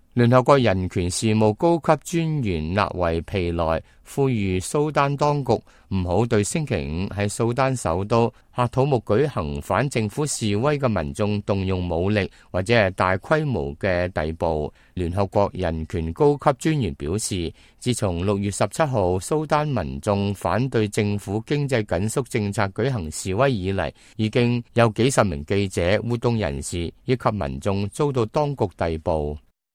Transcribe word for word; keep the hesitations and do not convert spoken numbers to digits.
聯合國人權事務高級專員納維皮萊呼籲蘇丹當局唔好對星期五喺蘇丹首都喀土穆舉行反政府示威嘅民眾動用武力或者係大規模嘅逮捕。聯合國人權高級專員表示，自從六月十七號蘇丹民眾反對政府經濟緊縮政策舉行示威以嚟，已經有幾十名記者、活動人士以及民眾遭到當局逮捕。